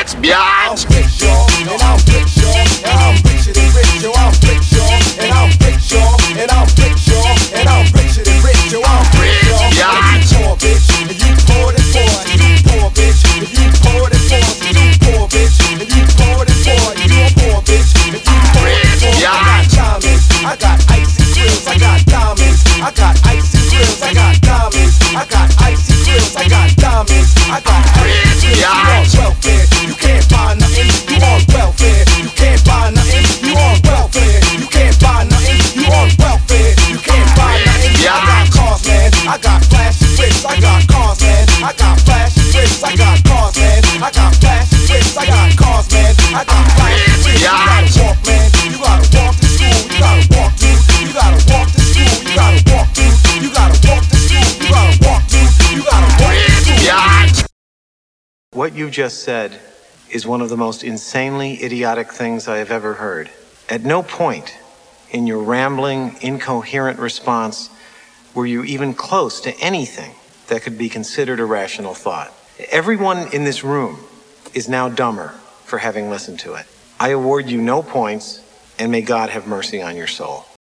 Bitch, I'm rich, y'all, and I'm rich, y'all, and I'm richer than rich, yo. I'm rich, y'all, and I'm rich, y'all, and I'm rich, y'all, and I'm richer than rich, yo. I'm rich, y'all, and you poor, bitch, and you poor than poor, and you poor, bitch, and you poor than poor, and you poor, bitch, and you poor than poor, and you a poor, bitch, and you poor than poor. I got diamonds, I got icy grills, I got diamonds, I got icy grills, I got diamonds, I got icy grills, I got diamonds, I got icy grills. You on welfare, you can't buy nothing. You on welfare, you can't buy nothing. You on welfare, you can't buy nothing. You on welfare, you can't buy nothing. I got cars, man, I got flashy whips, I got cars, man, I got flashy whips, I got cars, man, I got flashy whips, I got cars, man, I got flashy whips. You gotta walk, man, you gotta walk to school, you gotta walk to, you gotta walk to school, you gotta walk to, you gotta walk to school, you gotta walk to, you gotta walk to school. What you just said is one of the most insanely idiotic things I have ever heard. At no point in your rambling, incoherent response were you even close to anything that could be considered a rational thought. Everyone in this room is now dumber for having listened to it. I award you no points, and may God have mercy on your soul.